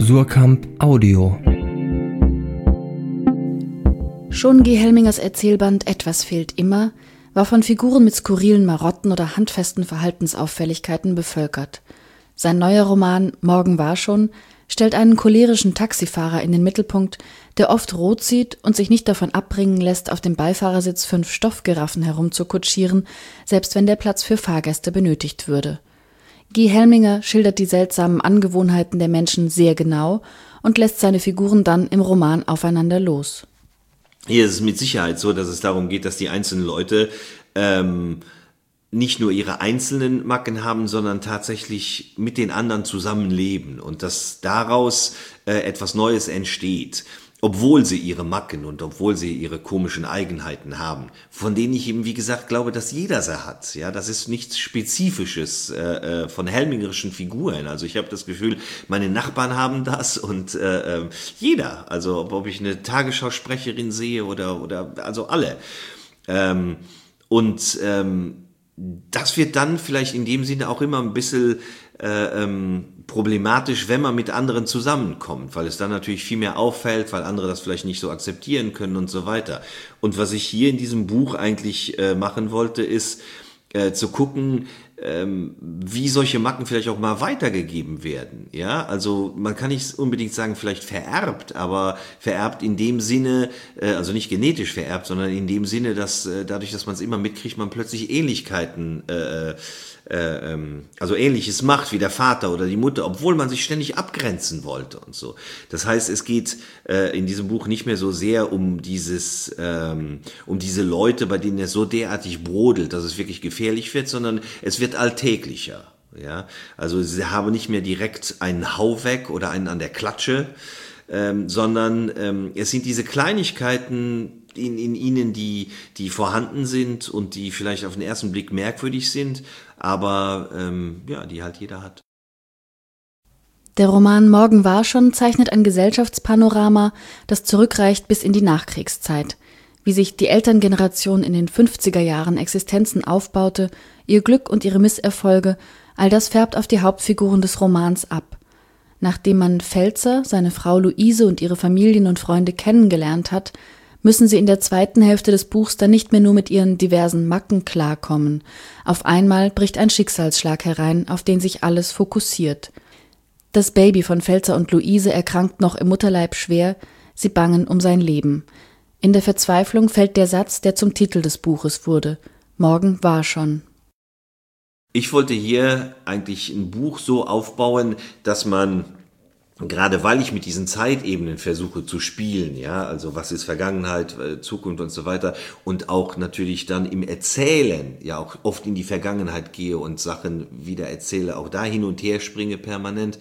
Suhrkamp Audio. Schon G. Helmingers Erzählband Etwas fehlt immer war von Figuren mit skurrilen Marotten oder handfesten Verhaltensauffälligkeiten bevölkert. Sein neuer Roman Morgen war schon stellt einen cholerischen Taxifahrer in den Mittelpunkt, der oft rot sieht und sich nicht davon abbringen lässt, auf dem Beifahrersitz 5 Stoffgiraffen herumzukutschieren, selbst wenn der Platz für Fahrgäste benötigt würde. G. Helminger schildert die seltsamen Angewohnheiten der Menschen sehr genau und lässt seine Figuren dann im Roman aufeinander los. Hier ist es mit Sicherheit so, dass es darum geht, dass die einzelnen Leute nicht nur ihre einzelnen Macken haben, sondern tatsächlich mit den anderen zusammenleben und dass daraus etwas Neues entsteht, obwohl sie ihre Macken und obwohl sie ihre komischen Eigenheiten haben, von denen ich eben, wie gesagt, glaube, dass jeder sie hat. Ja, das ist nichts Spezifisches von helmingerischen Figuren. Also ich habe das Gefühl, meine Nachbarn haben das und jeder. Also ob ich eine Tagesschausprecherin sehe oder also alle. Das wird dann vielleicht in dem Sinne auch immer ein bisschen problematisch, wenn man mit anderen zusammenkommt, weil es dann natürlich viel mehr auffällt, weil andere das vielleicht nicht so akzeptieren können und so weiter. Und was ich hier in diesem Buch eigentlich machen wollte, ist zu gucken, wie solche Macken vielleicht auch mal weitergegeben werden. Ja, also man kann nicht unbedingt sagen, vielleicht vererbt, aber vererbt in dem Sinne, also nicht genetisch vererbt, sondern in dem Sinne, dass dadurch, dass man es immer mitkriegt, man plötzlich Ähnlichkeiten, also Ähnliches macht wie der Vater oder die Mutter, obwohl man sich ständig abgrenzen wollte und so. Das heißt, es geht in diesem Buch nicht mehr so sehr um diese Leute, bei denen es so derartig brodelt, dass es wirklich gefährlich wird, sondern es wird alltäglicher. Ja, also sie haben nicht mehr direkt einen Hau weg oder einen an der Klatsche, sondern es sind diese Kleinigkeiten in ihnen, die vorhanden sind und die vielleicht auf den ersten Blick merkwürdig sind, aber die halt jeder hat. Der Roman Morgen war schon zeichnet ein Gesellschaftspanorama, das zurückreicht bis in die Nachkriegszeit. Wie sich die Elterngeneration in den 50er Jahren Existenzen aufbaute, ihr Glück und ihre Misserfolge, all das färbt auf die Hauptfiguren des Romans ab. Nachdem man Pfälzer, seine Frau Luise und ihre Familien und Freunde kennengelernt hat, müssen sie in der zweiten Hälfte des Buchs dann nicht mehr nur mit ihren diversen Macken klarkommen. Auf einmal bricht ein Schicksalsschlag herein, auf den sich alles fokussiert. Das Baby von Pfälzer und Luise erkrankt noch im Mutterleib schwer, sie bangen um sein Leben. In der Verzweiflung fällt der Satz, der zum Titel des Buches wurde: Morgen war schon. Ich wollte hier eigentlich ein Buch so aufbauen, dass man, gerade weil ich mit diesen Zeitebenen versuche zu spielen, ja, also was ist Vergangenheit, Zukunft und so weiter, und auch natürlich dann im Erzählen, ja auch oft in die Vergangenheit gehe und Sachen wieder erzähle, auch da hin und her springe permanent,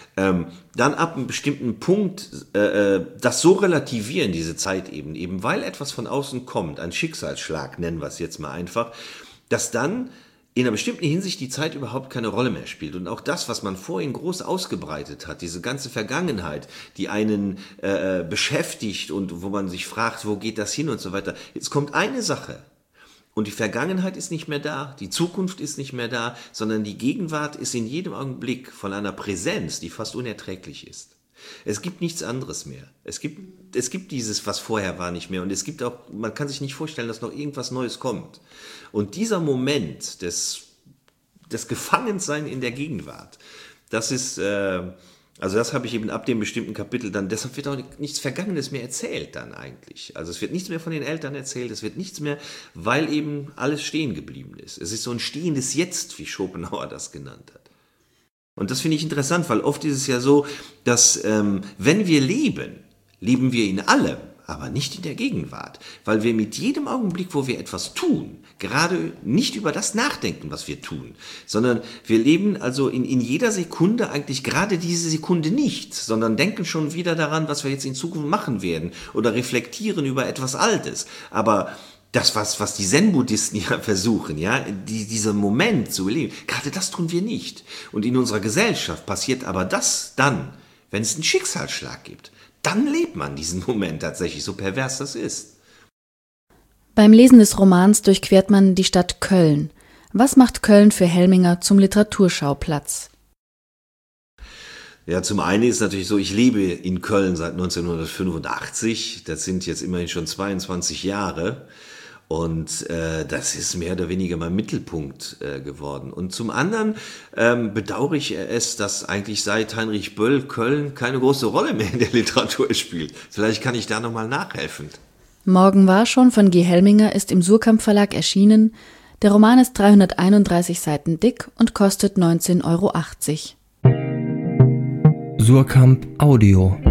dann ab einem bestimmten Punkt das so relativieren, diese Zeitebenen, eben weil etwas von außen kommt, ein Schicksalsschlag nennen wir es jetzt mal einfach, dass dann in einer bestimmten Hinsicht die Zeit überhaupt keine Rolle mehr spielt. Und auch das, was man vorhin groß ausgebreitet hat, diese ganze Vergangenheit, die einen beschäftigt und wo man sich fragt, wo geht das hin und so weiter. Jetzt kommt eine Sache und die Vergangenheit ist nicht mehr da, die Zukunft ist nicht mehr da, sondern die Gegenwart ist in jedem Augenblick von einer Präsenz, die fast unerträglich ist. Es gibt nichts anderes mehr. Es gibt dieses, was vorher war, nicht mehr. Und es gibt auch, man kann sich nicht vorstellen, dass noch irgendwas Neues kommt. Und dieser Moment des Gefangensein in der Gegenwart, das ist, also das habe ich eben ab dem bestimmten Kapitel dann, deshalb wird auch nichts Vergangenes mehr erzählt dann eigentlich. Also es wird nichts mehr von den Eltern erzählt, es wird nichts mehr, weil eben alles stehen geblieben ist. Es ist so ein stehendes Jetzt, wie Schopenhauer das genannt hat. Und das finde ich interessant, weil oft ist es ja so, dass wenn wir leben, leben wir in allem, aber nicht in der Gegenwart. Weil wir mit jedem Augenblick, wo wir etwas tun, gerade nicht über das nachdenken, was wir tun, sondern wir leben also in jeder Sekunde eigentlich gerade diese Sekunde nicht, sondern denken schon wieder daran, was wir jetzt in Zukunft machen werden oder reflektieren über etwas Altes. Aber das, was die Zen-Buddhisten ja versuchen, ja, dieser Moment zu erleben, gerade das tun wir nicht. Und in unserer Gesellschaft passiert aber das dann, wenn es einen Schicksalsschlag gibt. Dann lebt man diesen Moment tatsächlich, so pervers das ist. Beim Lesen des Romans durchquert man die Stadt Köln. Was macht Köln für Helminger zum Literaturschauplatz? Ja, zum einen ist natürlich so, ich lebe in Köln seit 1985. Das sind jetzt immerhin schon 22 Jahre. Und das ist mehr oder weniger mein Mittelpunkt geworden. Und zum anderen bedauere ich es, dass eigentlich seit Heinrich Böll Köln keine große Rolle mehr in der Literatur spielt. Vielleicht kann ich da nochmal nachhelfen. Morgen war schon von G. Helminger ist im Suhrkamp Verlag erschienen. Der Roman ist 331 Seiten dick und kostet 19,80 €. Suhrkamp Audio